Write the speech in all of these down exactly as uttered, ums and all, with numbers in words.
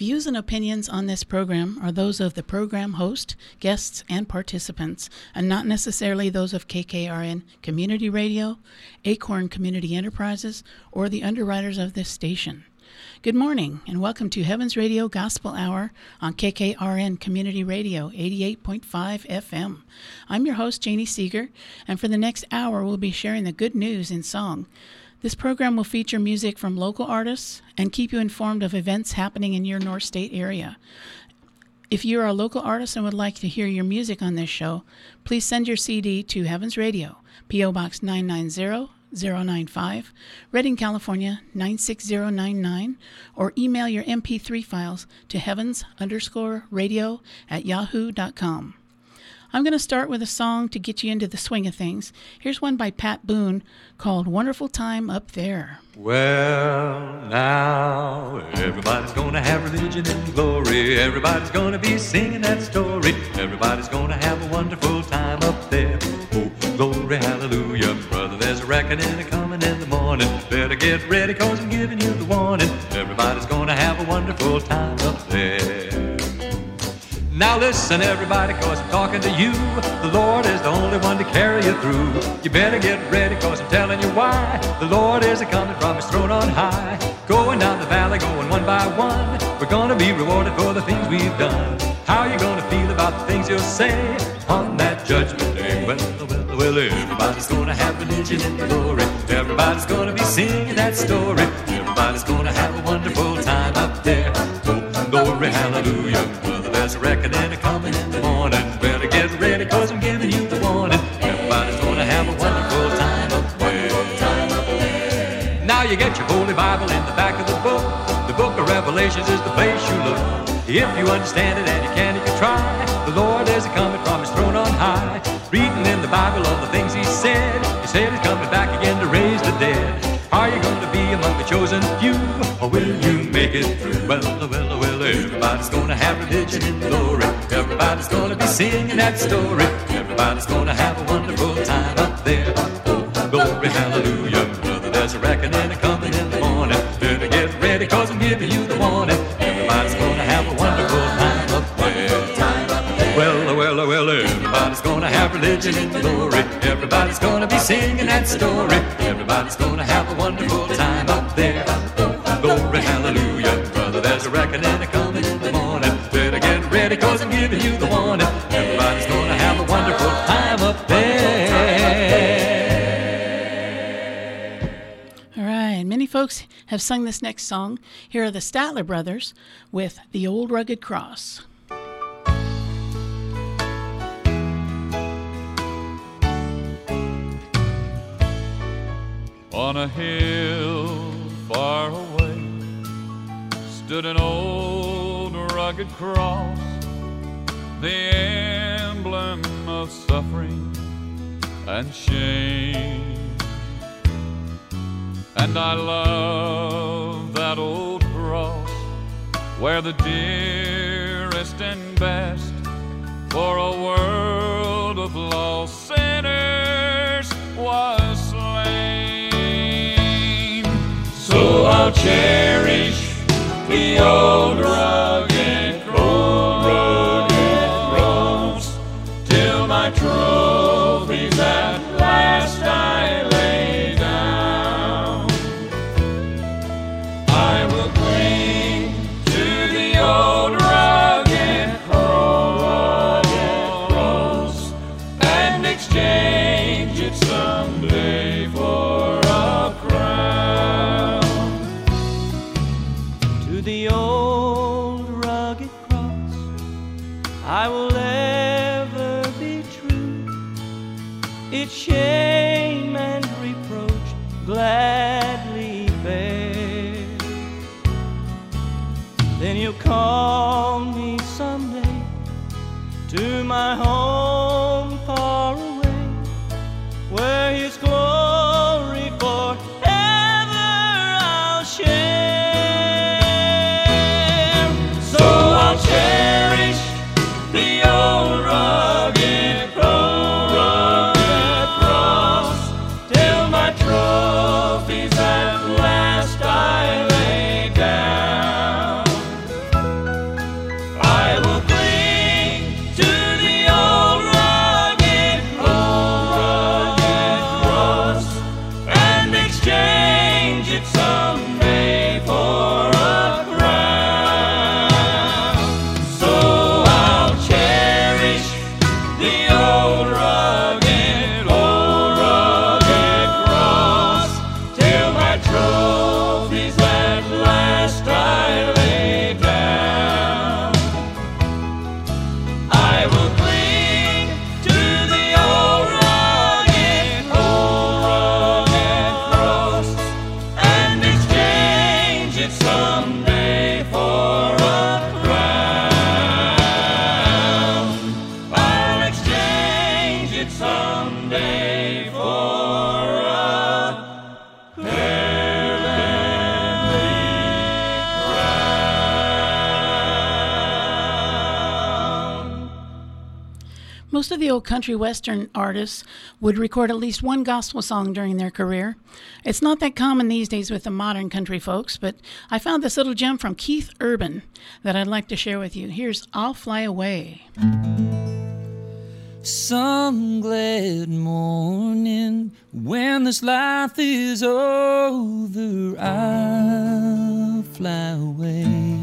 Views and opinions on this program are those of the program host, guests, and participants, and not necessarily those of K K R N Community Radio, Acorn Community Enterprises, or the underwriters of this station. Good morning, and welcome to Heavens Radio Gospel Hour on K K R N Community Radio, eighty-eight point five F M. I'm your host, Janie Seeger, and for the next hour, we'll be sharing the good news in song. This program will feature music from local artists and keep you informed of events happening in your North State area. If you are a local artist and would like to hear your music on this show, please send your C D to Heavens Radio, P O Box nine nine zero zero nine five, Redding, California nine six zero nine nine, or email your M P three files to heavens underscore radio at yahoo dot com. I'm going to start with a song to get you into the swing of things. Here's one by Pat Boone called Wonderful Time Up There. Well, now, everybody's gonna have religion and glory. Everybody's gonna be singing that story. Everybody's gonna have a wonderful time up there. Oh, glory, hallelujah. Brother, there's a reckoning a-coming in the morning. Better get ready, cause I'm giving you the warning. Everybody's gonna have a wonderful time up there. Now listen everybody, cause I'm talking to you. The Lord is the only one to carry you through. You better get ready, cause I'm telling you why. The Lord is a-coming from his throne on high. Going down the valley, going one by one. We're gonna be rewarded for the things we've done. How you gonna feel about the things you'll say on that judgment day? Well, well, well, everybody's gonna have religion and glory. Everybody's gonna be singing that story. Everybody's gonna have a wonderful time up there. Oh, glory, hallelujah. There's a reckoning a-coming in the morning. Better get ready, cause I'm giving you the warning. Everybody's gonna have a wonderful time up there. Now you get your Holy Bible in the back of the book. The book of Revelations is the place you look. If you understand it and you can, you can try. The Lord is a-coming from his throne on high. Reading in the Bible all the things he said. He said he's coming back again to raise the dead. Are you going to be among the chosen few, or will you make it through? Well, well, well, everybody's going to have religion and glory. Everybody's going to be singing that story. Everybody's going to have a wonderful time up there. Oh, glory, hallelujah. Brother, there's a reckoning a-coming in the morning. Better get ready, cause I'm giving you the warning. Everybody's going to have a wonderful time up there. Well, well, well, everybody's going to have religion and glory. Everybody's going to be singing that story. Everybody's going to have a wonderful time up there. Oh, glory, hallelujah. Brother, there's a reckoning a-coming in the morning. Better get ready, cause I'm giving you the warning. Everybody's going to have a wonderful time up there. All right, many folks have sung this next song. Here are the Statler Brothers with The Old Rugged Cross. On a hill far away stood an old rugged cross, the emblem of suffering and shame. And I love that old cross, where the dearest and best for a world of lost sinners was slain. So I'll cherish the old rugged cross till my trophies at last I lay down. I will cling to the old rugged cross and exchange it someday for a crown. To the old rugged cross I will ever be true, its shame and reproach gladly bear. Then you'll call me someday to my home far away, where his glory forever I'll share. So I'll cherish the old rugged cross till my trophies at last I lay down. someday for a crown. I'll exchange it someday for a heavenly crown. Most of the old country western artists would record at least one gospel song during their career. It's not that common these days with the modern country folks, but I found this little gem from Keith Urban that I'd like to share with you. Here's I'll Fly Away. Some glad morning when this life is over, I'll fly away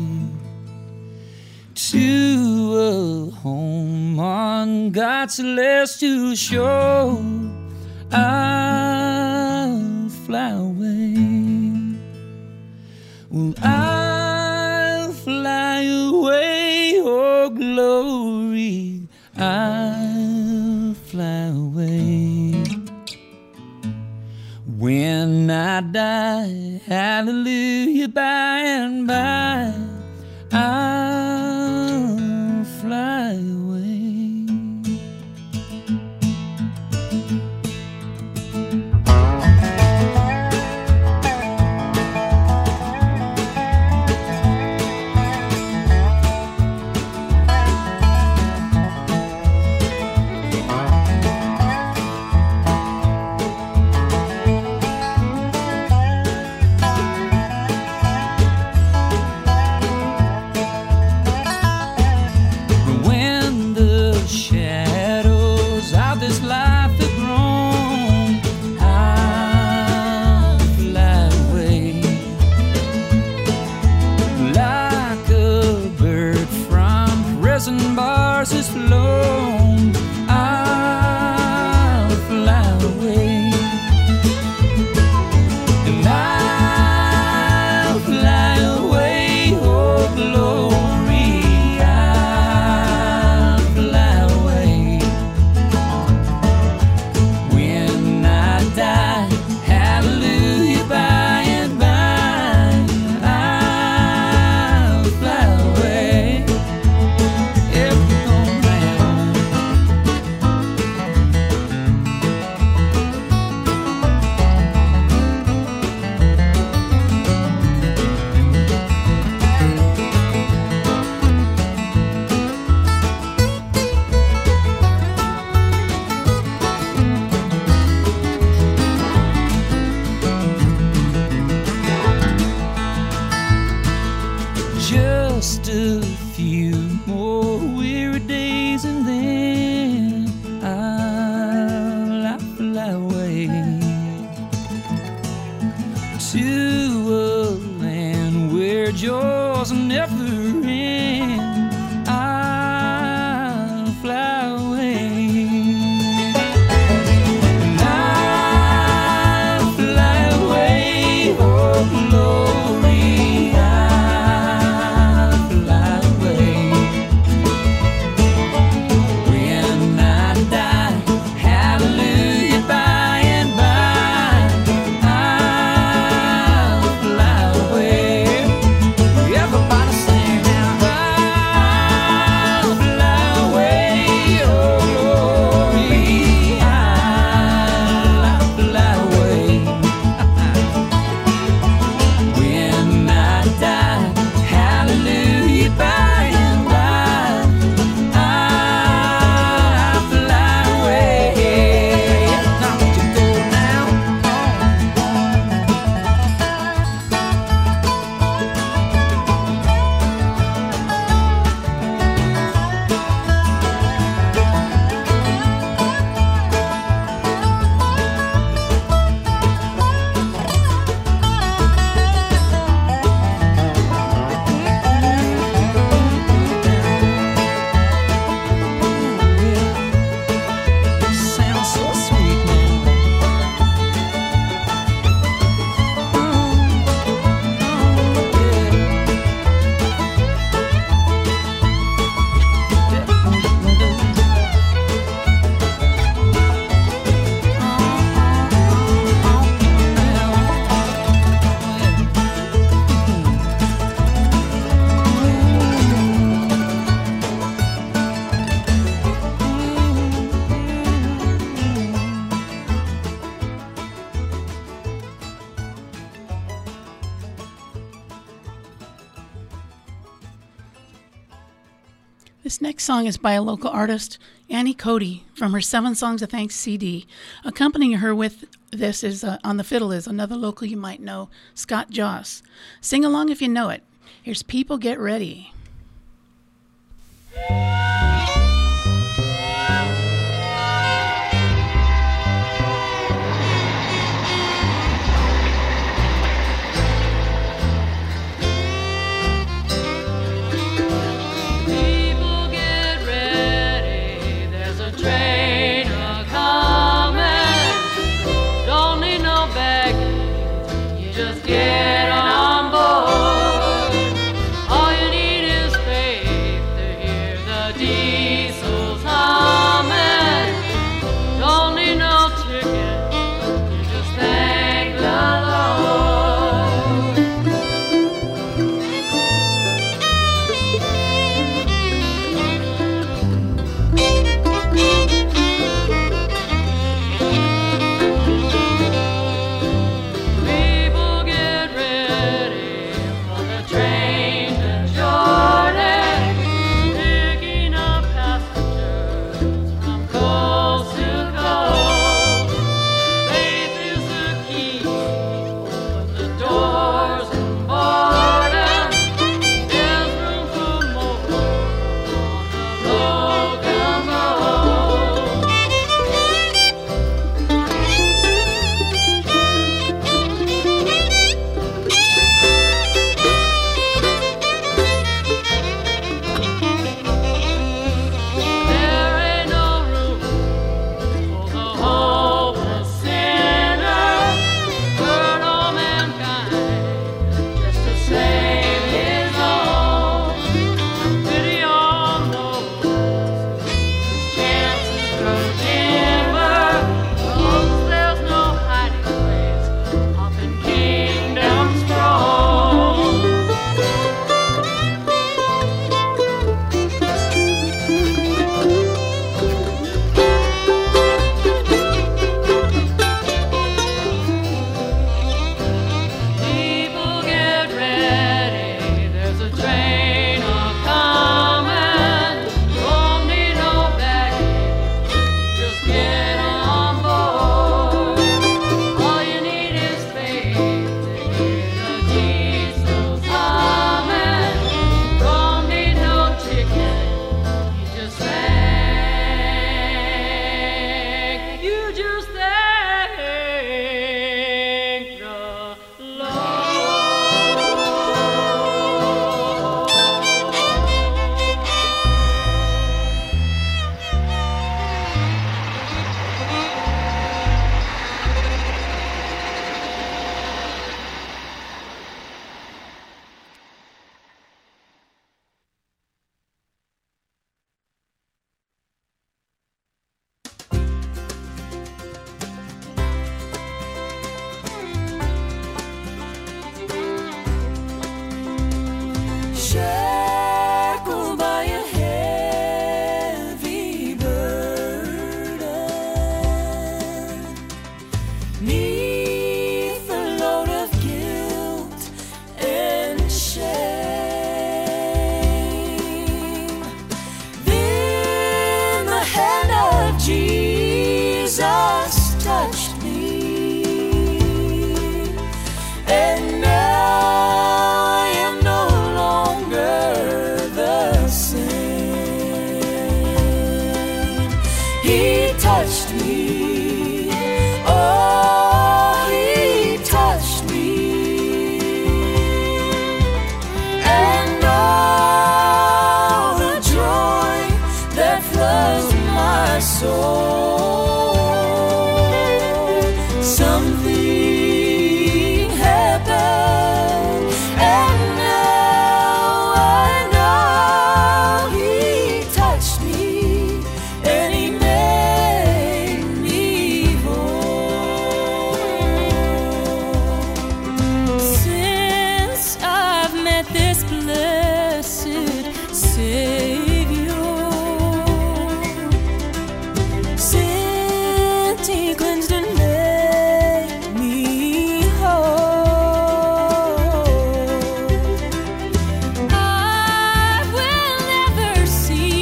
to a home on God's celestial shore. I'll fly away. Well, I'll fly away, oh glory, I'll fly away. When I die, hallelujah, by and by, I'll fly away. Bars is flown, I'll fly away, and I'll fly away, oh glory, I'll fly away. When I die, hallelujah, by and by, I'll fly away. Just a few more weary days and then I'll, I'll fly away to a land where joys never end. I'll fly away. And I'll fly away, oh glory. Everybody sing now. This next song is by a local artist, Annie Cody, from her Seven Songs of Thanks C D. Accompanying her with this is uh, on the fiddle is another local you might know, Scott Joss. Sing along if you know it. Here's People Get Ready. Get on board. All you need is faith to hear the diesels humming. Don't need no ticket, you just thank the I will never see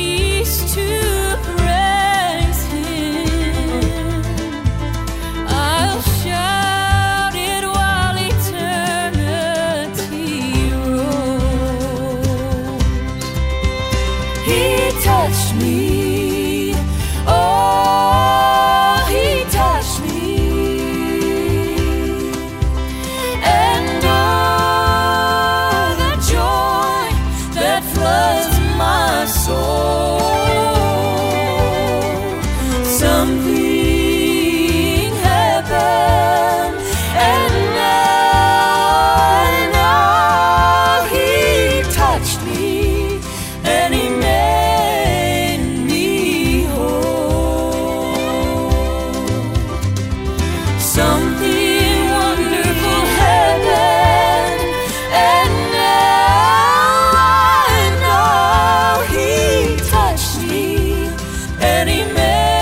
me. Oh, he touched me. And oh, the joy that floods my soul. Something happened, and now, now he touched me, and he made me whole. Something wonderful happened, and now, now he touched me, and he made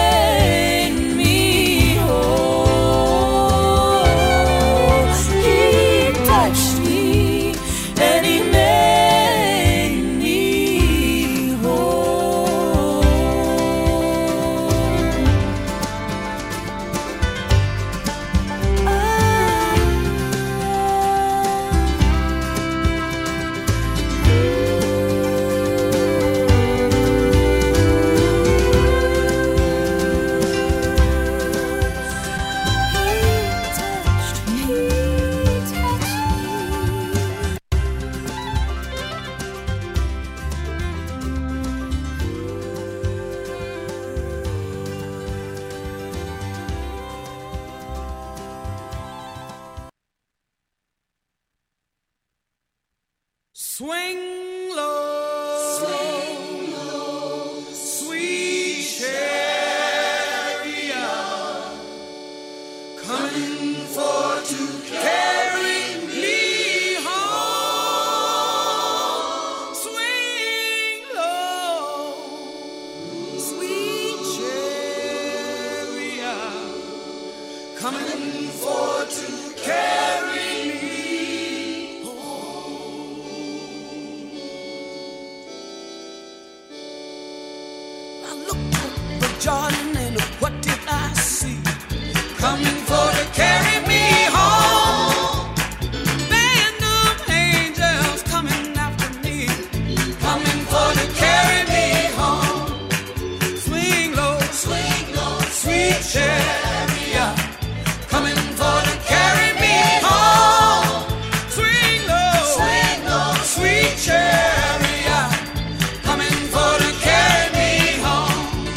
swing low, swing low, sweet chariot, coming for to carry me home. Swing low, sweet chariot, coming for to carry me. Jordan, and what did I see? Coming for to carry me home. Band of angels coming after me, coming for to carry me home. Swing low, swing low, sweet chariot, coming for to carry me home. Swing low, swing low, sweet chariot, coming for to carry me home.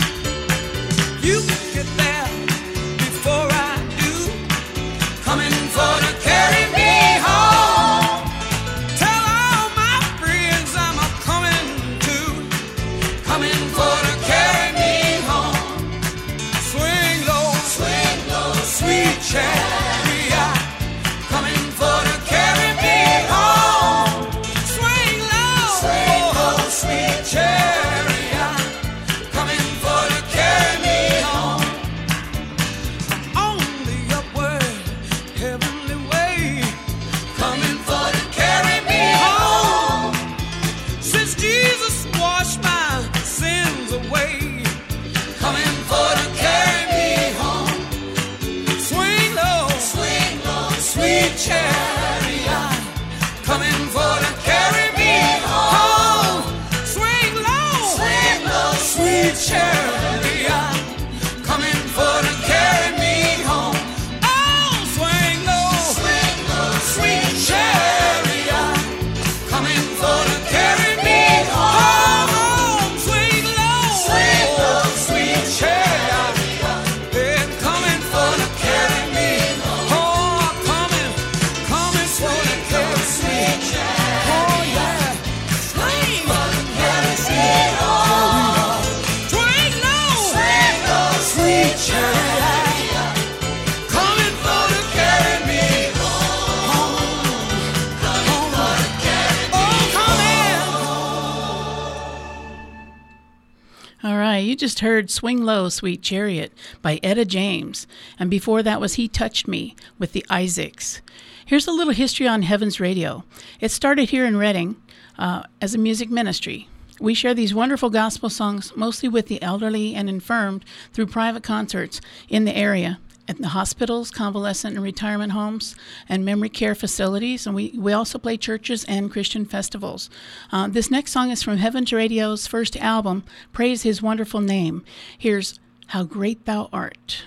You get there before I do, coming for to carry me home. Tell all my friends I'm a coming too, coming for to carry me home. Swing low, swing low, sweet chariot, coming for to carry me home. Swing low, swing low, sweet chariot, coming for to carry me home. On the upward heavenly way, coming for to carry me home. Since Jesus washed my sins away, coming for to carry me home. Swing low, swing low, sweet chariot, coming for to carry me home. Swing low, swing low, sweet chariot, coming for to carry me home. Oh, swing low, swing low, sweet chariot, coming for to carry me home. Swing low, swing low, sweet chariot, yeah, coming for to carry me home. Oh, coming, coming for to carry me. Oh yeah, swing for to carry me home. Swing low, swing low, sweet chariot, coming for to carry me home. Coming for to carry me. Oh, All right, you just heard Swing Low, Sweet Chariot by Etta James. And before that was He Touched Me with the Isaacs. Here's a little history on Heavens Radio. It started here in Reading uh, as a music ministry. We share these wonderful gospel songs mostly with the elderly and infirmed through private concerts in the area at the hospitals, convalescent and retirement homes, and memory care facilities. And we, we also play churches and Christian festivals. Uh, this next song is from Heavens Radio's first album, Praise His Wonderful Name. Here's How Great Thou Art.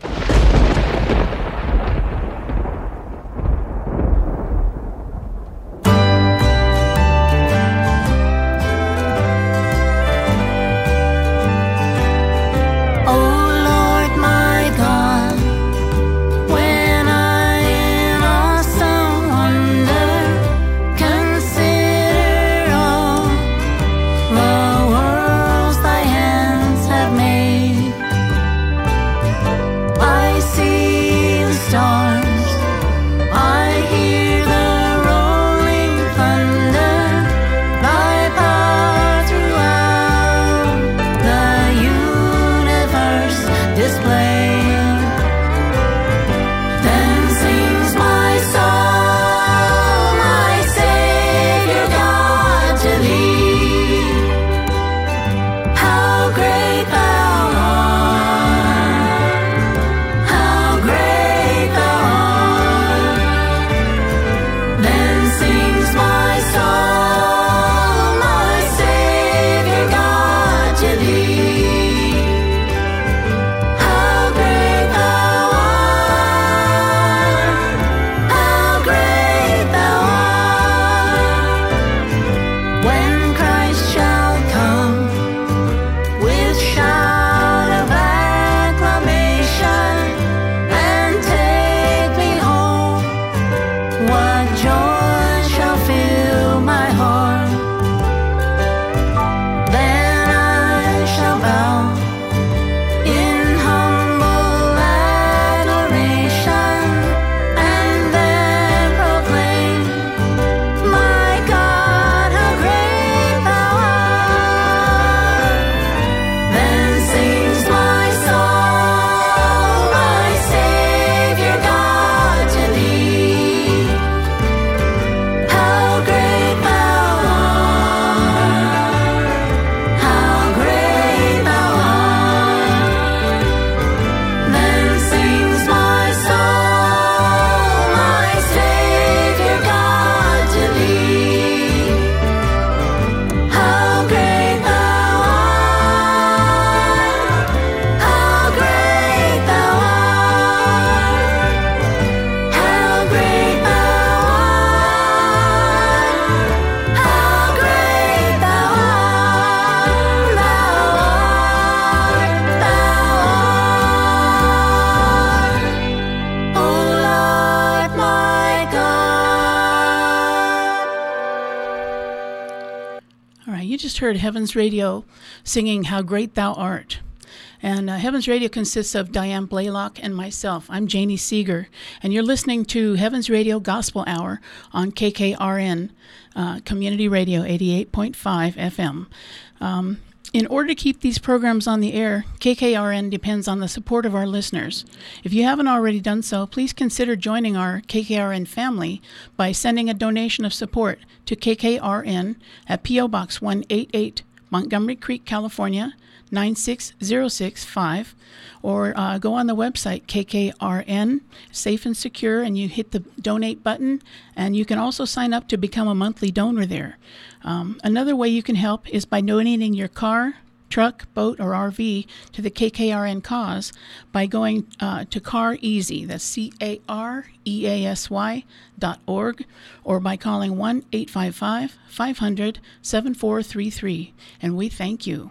Heard Heavens Radio singing How Great Thou Art. And uh, Heavens Radio consists of Diane Blaylock and myself. I'm Janie Seeger, and you're listening to Heavens Radio Gospel Hour on K K R N uh, Community Radio eighty-eight point five F M. Um, In order to keep these programs on the air, K K R N depends on the support of our listeners. If you haven't already done so, please consider joining our K K R N family by sending a donation of support to K K R N at P O Box one eighty-eight, Montgomery Creek, California, nine six zero six five, or uh, go on the website K K R N, safe and secure, and you hit the donate button, and you can also sign up to become a monthly donor there. Um, another way you can help is by donating your car, truck, boat, or R V to the K K R N cause by going uh, to Car Easy, that's C A R E A S Y dot org, or by calling one eight five five, five hundred, seven four three three, and we thank you.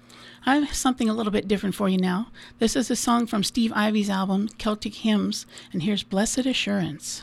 I have something a little bit different for you now. This is a song from Steve Ivey's album, Celtic Hymns, and here's Blessed Assurance.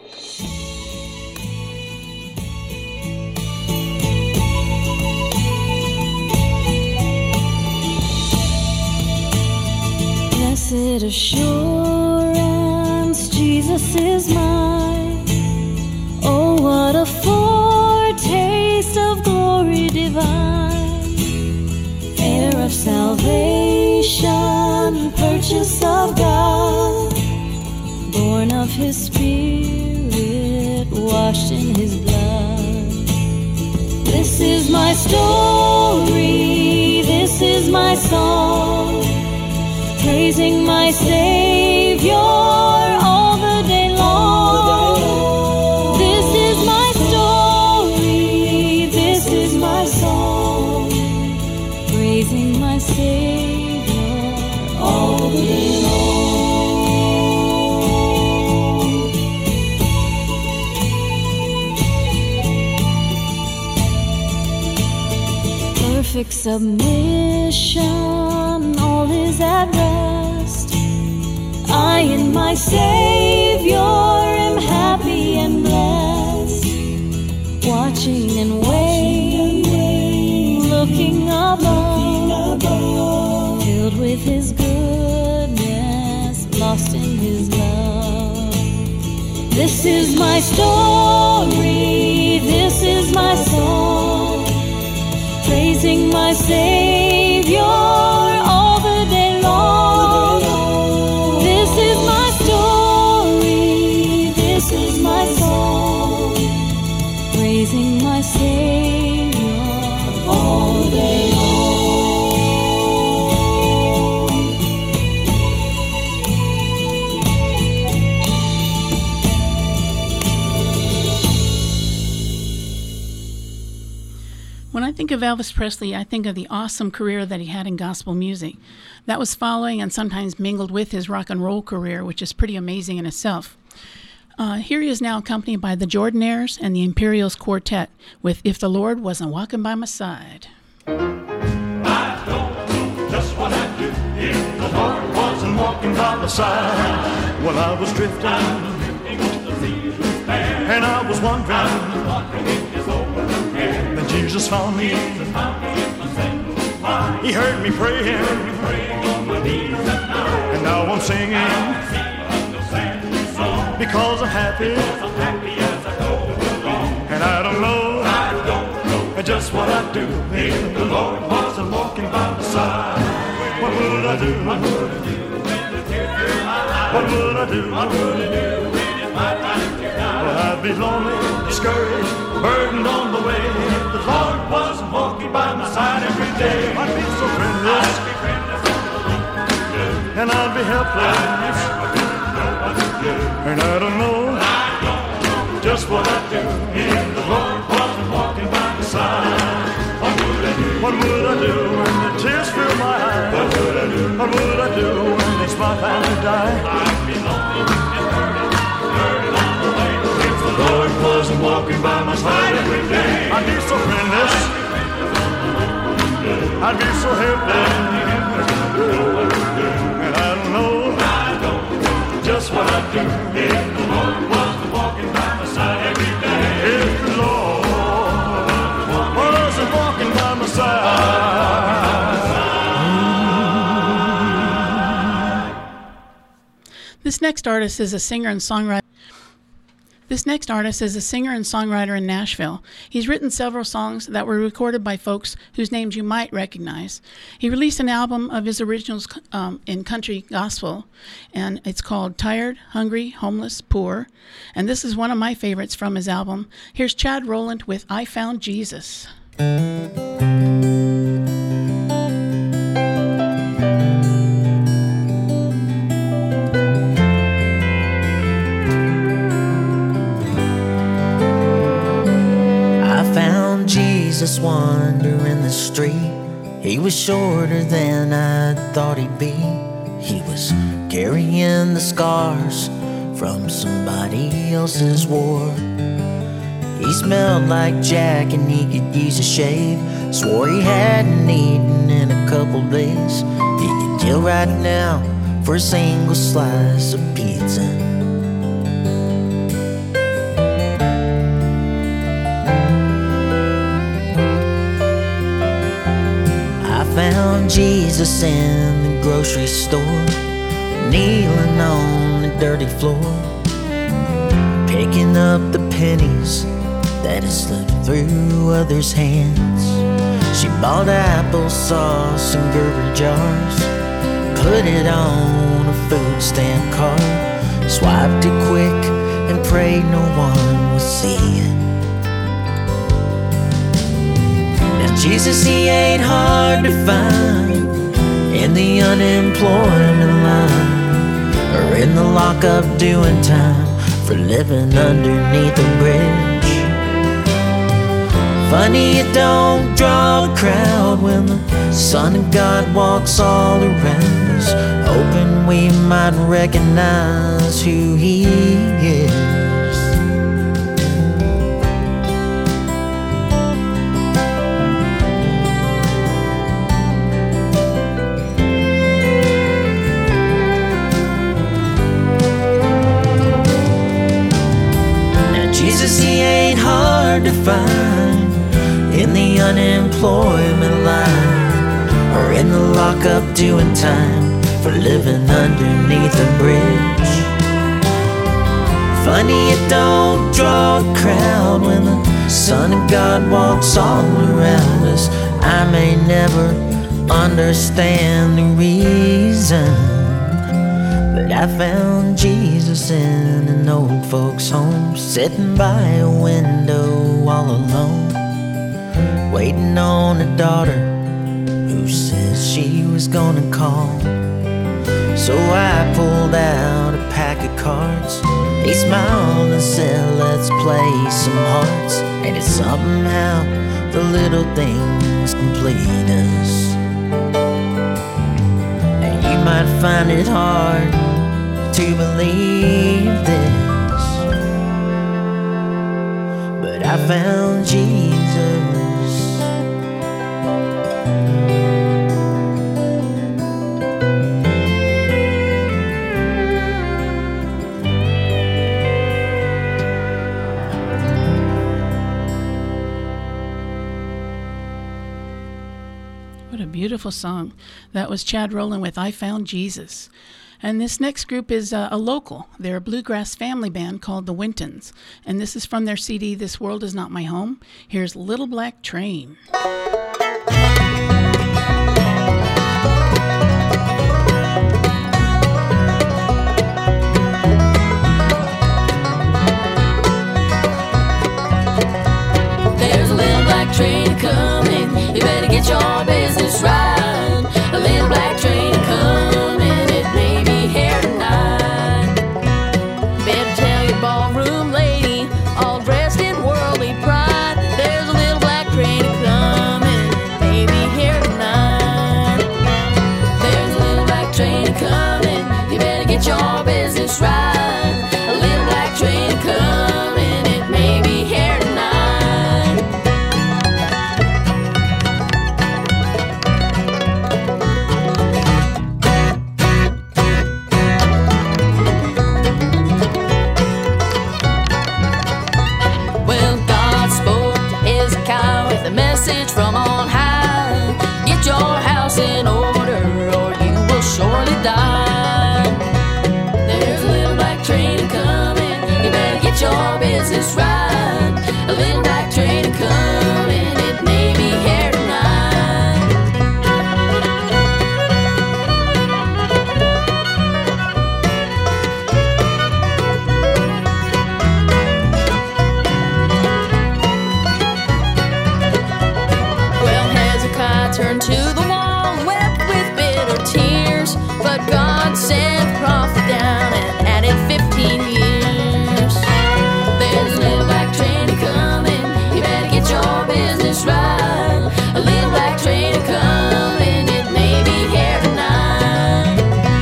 Blessed assurance, Jesus is mine. Oh, what a foretaste of glory divine. Heir of salvation, purchase of God, born of His Spirit, washed in His blood. This is my story, this is my song, praising my Savior Savior all the day long. This is my story, this is my song, praising my Savior all the day long. Perfect submission, all is at rest. I in my Savior am happy and blessed, watching and waiting, looking above, filled with His goodness, lost in His love. This is my story, this is my song, praising my Savior all the day long. This is my story, this is my song, praising my Savior all day long. When I think of Elvis Presley, I think of the awesome career that he had in gospel music. That was following and sometimes mingled with his rock and roll career, which is pretty amazing in itself. Uh, here he is now accompanied by the Jordanaires and the Imperials Quartet with If the Lord Wasn't Walking by My Side. I don't know just what I'd do if the Lord wasn't walking by my side. Well, I was drifting, and I was wondering, then Jesus found me. He heard me praying, and now I'm singing because I'm happy, and I don't know just what I'd do if the Lord wasn't walking by my side. What would I do? What would I do? What would I do? What would I do? Well, I'd be lonely, discouraged, burdened on the way if the Lord wasn't walking by my side every day. I'd be so friendless, and I'd be helpless, and I don't know just what I'd do if the Lord wasn't walking by my side. What would I do? What would I do when the tears fill my eyes? What would I do? What would I do when it's my time to die? I'd be lonely and burdened, burdened on the way if the Lord wasn't walking by my side every day. I'd be so friendless, I'd be so helpless, and I don't know just what I'd do if the Lord wasn't walking by my side every day. If the Lord wasn't walking by my side. This next artist is a singer and songwriter. This next artist is a singer and songwriter in Nashville. He's written several songs that were recorded by folks whose names you might recognize. He released an album of his originals um, in country gospel, and it's called Tired, Hungry, Homeless, Poor. And this is one of my favorites from his album. Here's Chad Rowland with I Found Jesus. Jesus wandering the street. He was shorter than I thought he'd be. He was carrying the scars from somebody else's war. He smelled like Jack and he could use a shave. Swore he hadn't eaten in a couple days. He could kill right now for a single slice of pizza. Found Jesus in the grocery store, kneeling on the dirty floor, picking up the pennies that had slipped through others' hands. She bought applesauce in Gerber jars, put it on a food stamp card, swiped it quick and prayed no one would see it. Jesus, he ain't hard to find in the unemployment line or or in the lockup doing time for living underneath a bridge. Funny it don't draw a crowd when the Son of God walks all around us, hoping we might recognize who He is. Jesus, He ain't hard to find in the unemployment line or in the lockup doing time for living underneath a bridge. Funny it don't draw a crowd when the Son of God walks all around us. I may never understand the reason, but I found Jesus in an old folks' home, sitting by a window all alone, waiting on a daughter who says she was gonna call. So I pulled out a pack of cards. He smiled and said, let's play some hearts. And it's somehow the little things complete us. And you might find it hard to believe this, but I found Jesus. What a beautiful song. That was Chad Rowland with I Found Jesus. And this next group is uh, a local. They're a bluegrass family band called the Wintons. And this is from their C D, This World Is Not My Home. Here's Little Black Train. There's a little black train coming. You better get your business right. A little black train coming. It may be here tonight. Better tell your ballroom lady, all dressed in worldly pride. There's a little black train coming. It may be here tonight. There's a little black train coming. You better get your business right. A little black train coming. It may be here tonight. A message from on high. Get your house in order or you will surely die. There's a little black train coming. You better get your business right. A little black train coming. It may be here tonight. Turned to the wall, wept with bitter tears, but God sent a prophet down and added fifteen years. There's a little black train coming. You better get your business right. A little black train coming. It may be here tonight.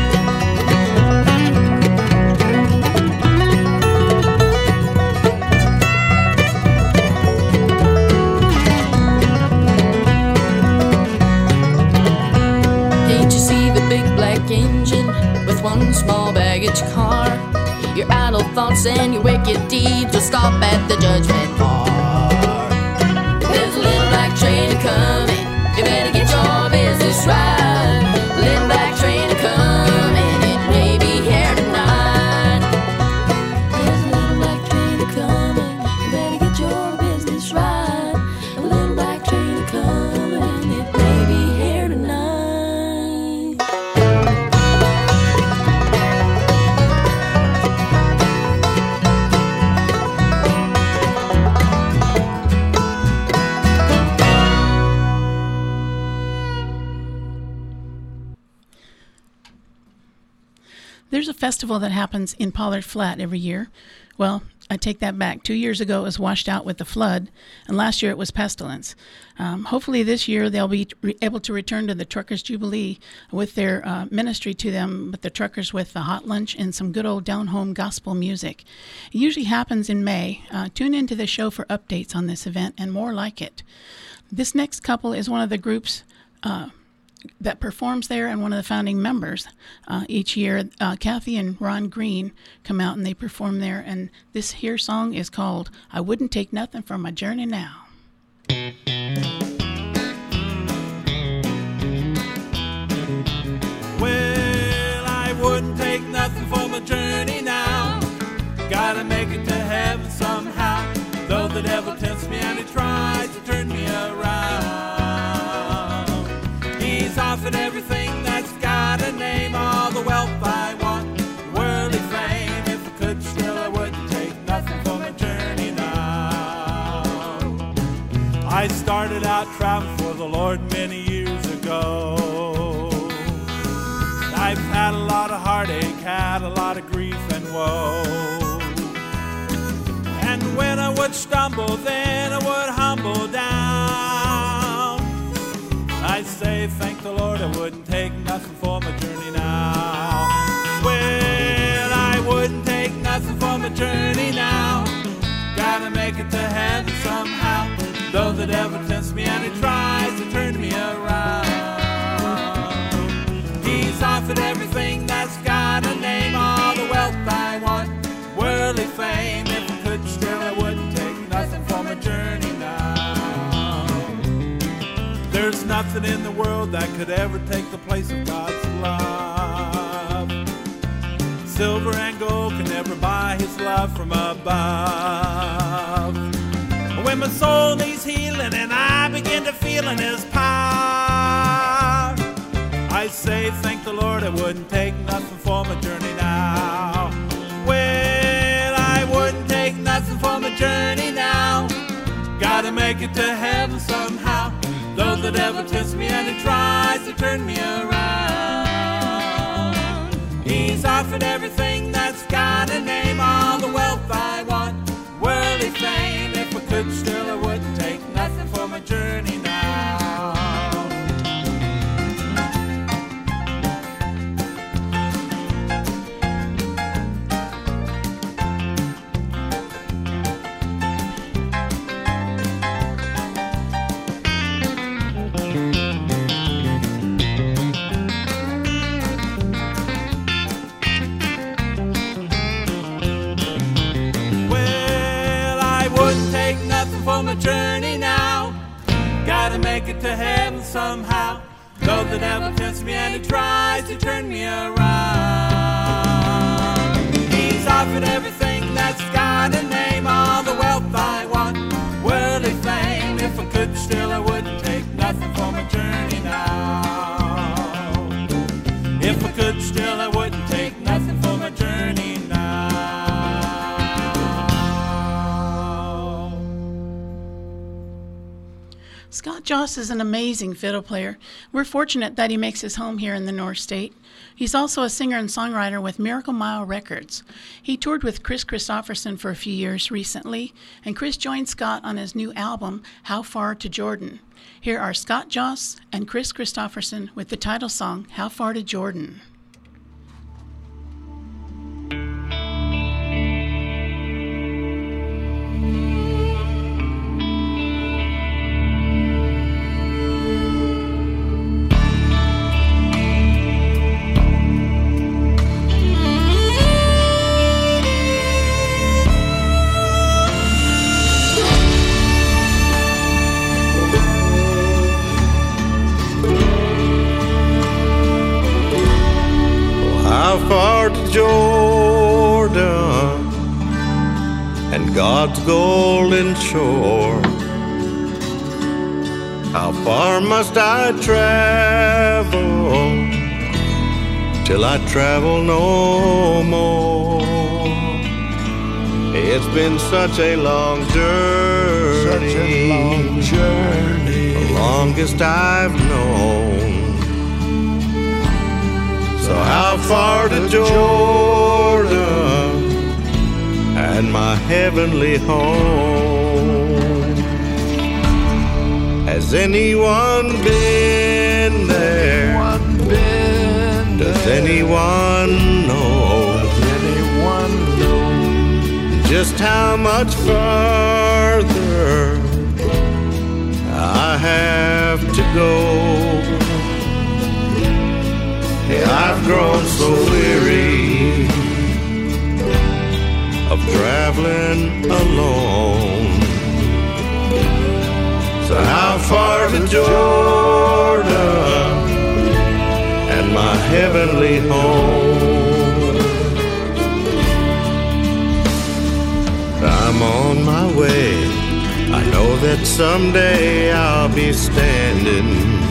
Engine with one small baggage car. Your idle thoughts and your wicked deeds will stop at the judgment bar. There's a little black train coming. You better get your business right. A little black train coming. It may be here tonight. There's a little black train coming. You better get your business right. A little black train coming. It may be here tonight. There's a festival that happens in Pollard Flat every year. Well, I take that back. Two years ago, it was washed out with the flood, and last year it was pestilence. Um, hopefully this year they'll be re- able to return to the Truckers Jubilee with their uh, ministry to them, with the truckers with the hot lunch and some good old down-home gospel music. It usually happens in May. Uh, tune into the show for updates on this event and more like it. This next couple is one of the groups uh, that performs there and one of the founding members. Uh, each year, uh, Kathy and Ron Green come out and they perform there, and this here song is called I Wouldn't Take Nothing for My Journey Now. Well, I wouldn't take nothing for my journey now. Gotta make it to heaven somehow, though the devil tempts me and he tries to turn me around. He's offered everything that's got a name, all the wealth I want, worldly fame. If I could still, I wouldn't take nothing for my journey now. I started out traveling for the Lord many years ago. I've had a lot of heartache, had a lot of grief and woe. And when I would stumble, then I would humble down. I'd say, thank the Lord, I wouldn't take nothing for my journey now. Well, I wouldn't take nothing for my journey now. Gotta make it to heaven somehow, though the devil tempts me and he tries to turn me around. He's offered everything that's got a name, all the wealth I want, worldly fame. If I could still, I wouldn't take nothing for my journey now. There's nothing in the world that could ever take the place of God's love. Silver and gold can never buy his love from above. When my soul needs healing and I begin to feel in his power, I say, thank the Lord, I wouldn't take nothing for my journey now. Well, I wouldn't take nothing for my journey now. Gotta make it to heaven somehow, though the devil tempts me and he tries to turn me around. He's offered everything that's got a name, all the wealth I want, worldly fame. If I could still, I wouldn't take nothing for my journey now. For my journey now, gotta make it to heaven somehow, though the devil tempts me and he tries to turn me around. He's offered everything that's got a name, all the wealth I want, worldly fame. If I could still, I wouldn't take nothing for my journey now. If I could still, I wouldn't take nothing for my journey now. Scott Joss is an amazing fiddle player. We're fortunate that he makes his home here in the North State. He's also a singer and songwriter with Miracle Mile Records. He toured with Chris Christopherson for a few years recently, and Chris joined Scott on his new album, How Far to Jordan. Here are Scott Joss and Chris Christopherson with the title song, How Far to Jordan. How far to Jordan and God's golden shore? How far must I travel till I travel no more? It's been such a long journey, Such a long journey, the longest I've known. So how far to Jordan and my heavenly home? Has anyone been there? Does anyone know? Just how much farther I have to go? Hey, I've grown so weary of traveling alone. So how far to Jordan and my heavenly home? I'm on my way. I know that someday I'll be standing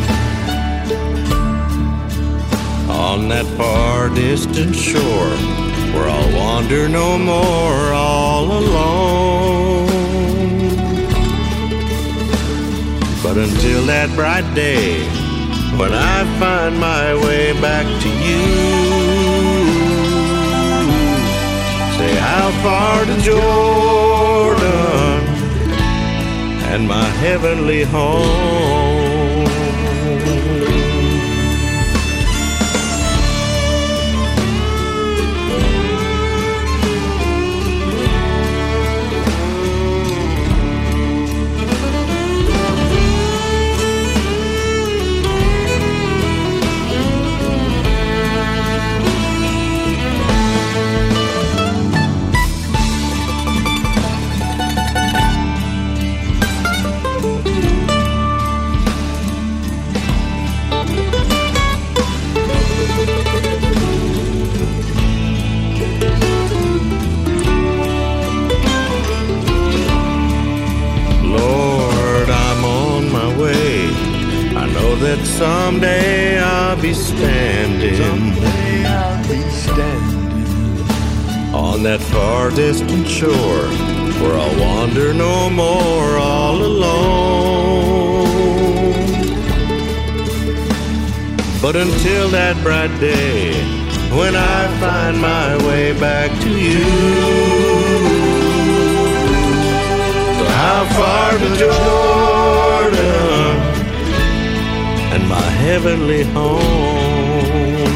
on that far distant shore where I'll wander no more all alone. But until that bright day when I find my way back to you, say how far to Jordan and my heavenly home? That someday I'll be standing, someday I'll be standing on that far distant shore where I'll wander no more all alone. But until that bright day when I find my way back to you, so how far to Jordan and my heavenly home?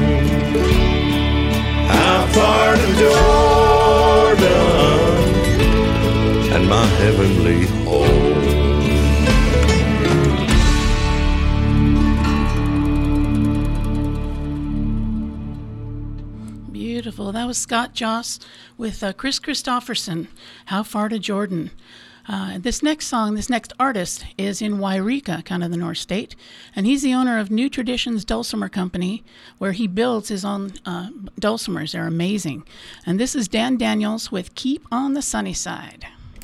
How far to Jordan and my heavenly home? Beautiful. That was Scott Joss with uh, Chris Christopherson, How Far to Jordan. Uh, this next song, this next artist is in Wairika, kind of the North State, and he's the owner of New Traditions Dulcimer Company, where he builds his own uh, dulcimers. They're amazing. And this is Dan Daniels with Keep on the Sunny Side.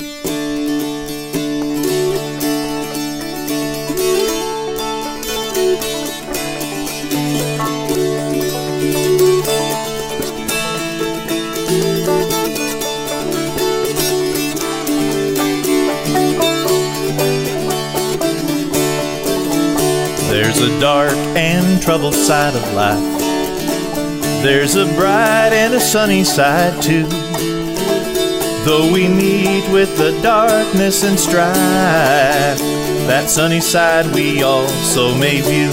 There's a dark and troubled side of life. There's a bright and a sunny side too. Though we meet with the darkness and strife, that sunny side we also may view.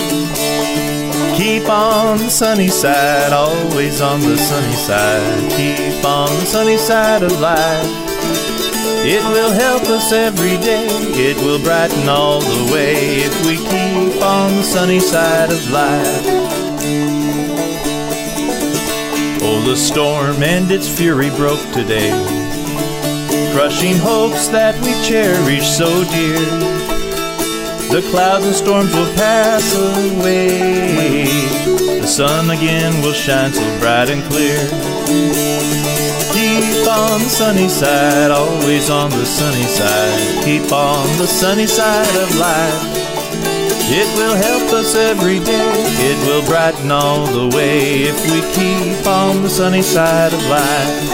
Keep on the sunny side, always on the sunny side. Keep on the sunny side of life. It will help us every day, it will brighten all the way if we keep on the sunny side of life. Oh, the storm and its fury broke today, crushing hopes that we cherish so dear. The clouds and storms will pass away, the sun again will shine so bright and clear. Keep on the sunny side, always on the sunny side. Keep on the sunny side of life. It will help us every day, it will brighten all the way if we keep on the sunny side of life.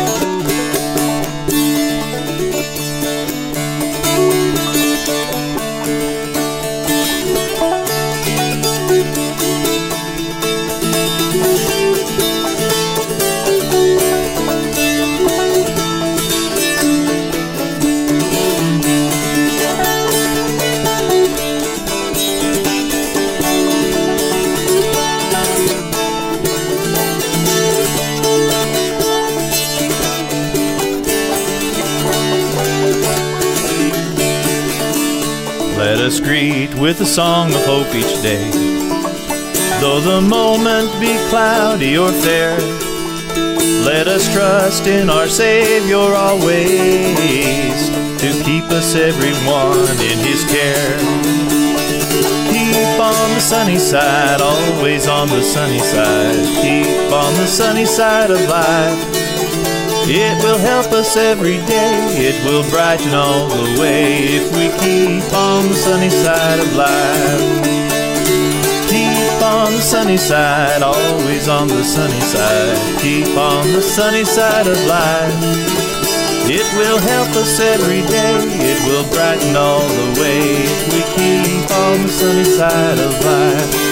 us greet with a song of hope each day. Though the moment be cloudy or fair, let us trust in our Savior always, to keep us everyone in His care. Keep on the sunny side, always on the sunny side. Keep on the sunny side of life. It will help us every day, it will brighten all the way, if we keep on the sunny side of life. Keep on the sunny side, always on the sunny side. Keep on the sunny side of life. It will help us every day, it will brighten all the way, if we keep on the sunny side of life.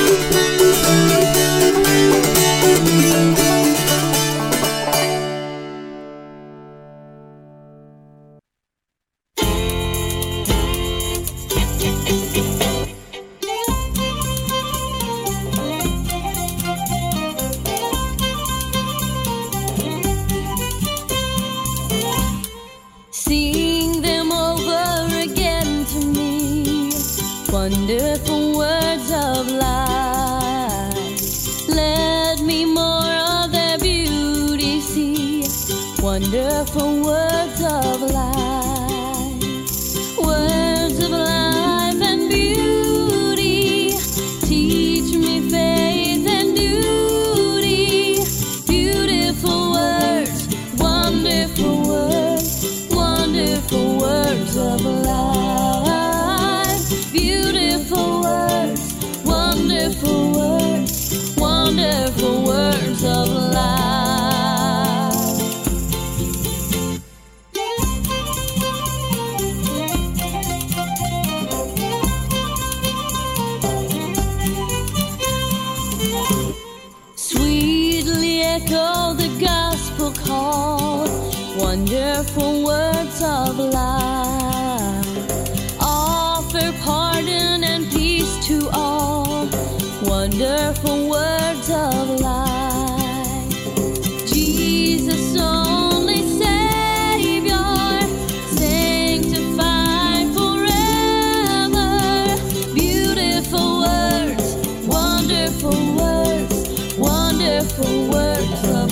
Sing them over again to me, wonderful words of life. Let me more of their beauty see, wonderful words of life. Words of life and beauty, teach me faith and duty. Beautiful words, wonderful words, wonderful words of life. Beautiful words, wonderful words, wonderful words of life. Sweetly echo the gospel call, wonderful words of life. Offer pardon and peace to all, wonderful words of life. Jesus only Savior, sanctified forever. Beautiful words, wonderful words, wonderful words of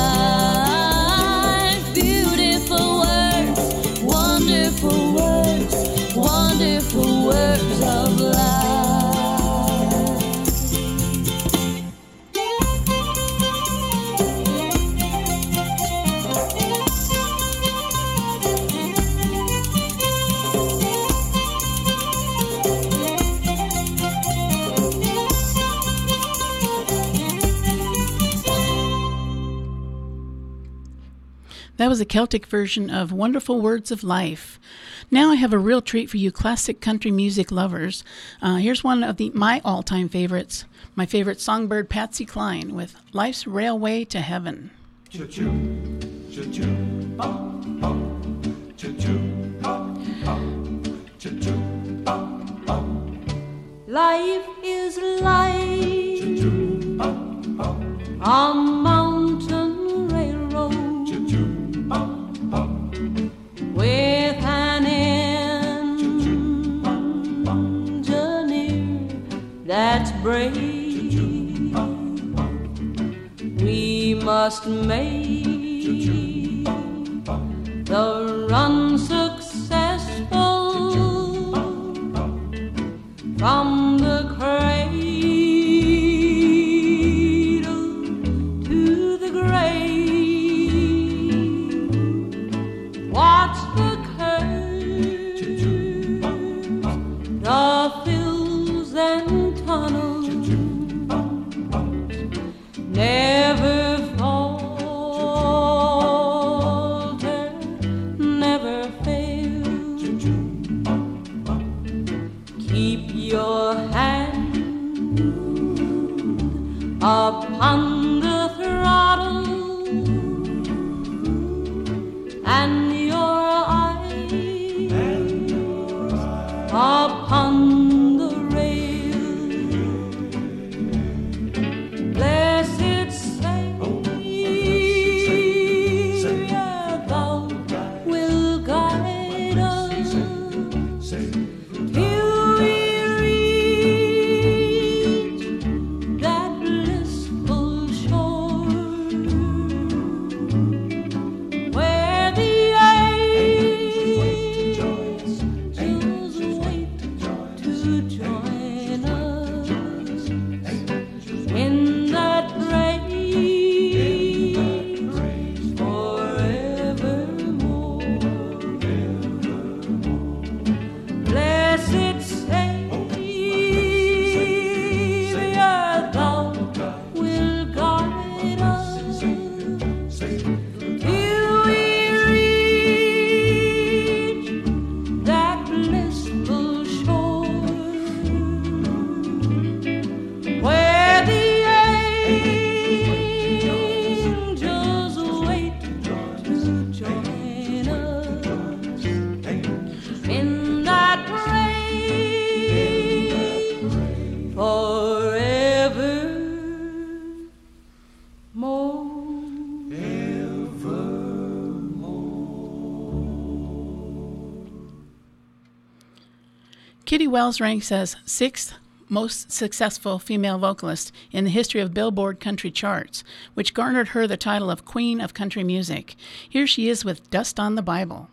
life. Beautiful words, wonderful words, wonderful words of life. That was a Celtic version of Wonderful Words of Life. Now I have a real treat for you classic country music lovers. Uh, here's one of the my all-time favorites, my favorite songbird Patsy Cline with Life's Railway to Heaven. Choo-choo, choo-choo, bop, bop. Choo-choo, bop, bop. Choo-choo, bop, bop. Life is like Choo-choo, bop, bop. a mountain railroad Choo-choo, bop, bop. with an Choo-choo, bop, bop. engineer that's brave. Choo-choo, bop, bop. We must make Choo-choo, bop, bop. the run successful from the cradle to the grave. Watch the curves, the fills and tunnels, never falter, never fail. Keep your hand upon the throttle and your eyes upon the rail. Blessed Savior, thou will guide us till we join us in that praise forevermore. Blessed Savior, thou wilt guide us till we reach that blissful shore where the angels wait to join us in that praise forevermore. Kitty Wells ranks as sixth most successful female vocalist in the history of Billboard country charts, which garnered her the title of Queen of Country Music. Here she is with Dust on the Bible.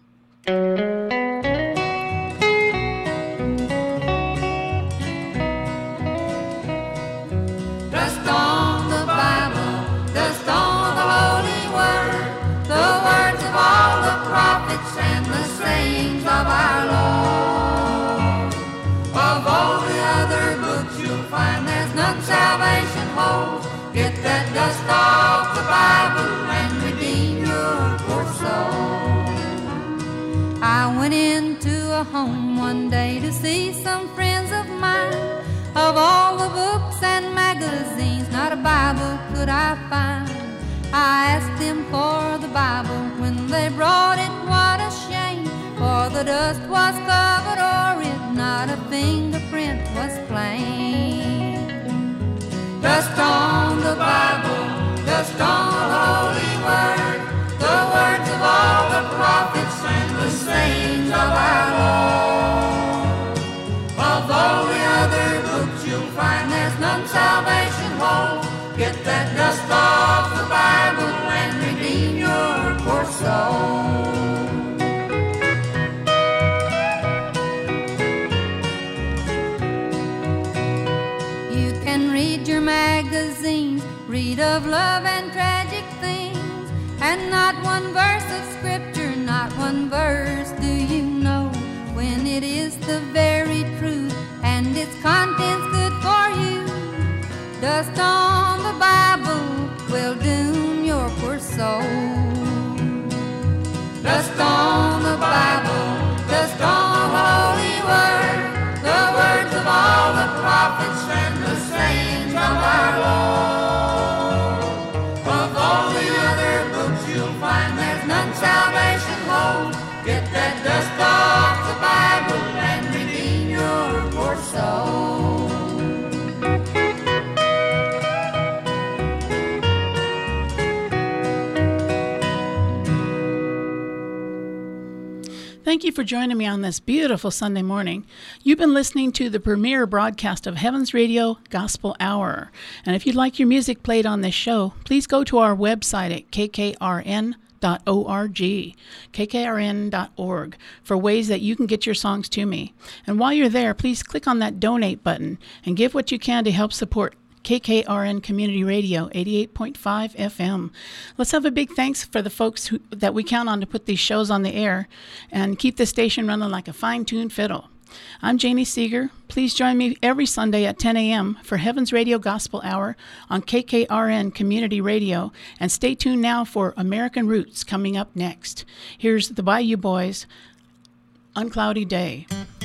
Dust on the Bible, dust on the holy word, the words of all the prophets and the sayings of our Lord. Of all the other books you'll find there's none salvation holds. Get that dust off the Bible and redeem your poor soul. I went into a home one day to see some friends of mine. Of all the books and magazines, not a Bible could I find. I asked them for the Bible. When they brought it, what a shame, for the dust was covered o'er it, not a fingerprint was plain. Dust on the Bible, dust on the holy word, the words of all the prophets and the sayings of our Lord. Of all the other books you'll find there's none salvation holds. Get that dust off the Bible and redeem your poor soul. You can read your magazines, read of love and tragic things, and not one verse of scripture, not one verse do you know, when it is the very truth and its contents good for you. Dust on the Bible will doom your poor soul. Dust on the Bible, dust on the holy word, the words of all the prophets and the sayings of our Lord. Of all the other books you'll find there's none salvation holds. Get that dust off the Bible and redeem your poor soul. Thank you for joining me on this beautiful Sunday morning. You've been listening to the premiere broadcast of Heaven's Radio Gospel Hour. And if you'd like your music played on this show, please go to our website at k k r n dot org, k k r n dot org, for ways that you can get your songs to me. And while you're there, please click on that donate button and give what you can to help support K K R N Community Radio, eighty-eight point five F M. Let's have a big thanks for the folks who, that we count on to put these shows on the air and keep the station running like a fine-tuned fiddle. I'm Janie Seeger. Please join me every Sunday at ten a.m. for Heaven's Radio Gospel Hour on K K R N Community Radio, and stay tuned now for American Roots coming up next. Here's the Bayou Boys, Uncloudy Day.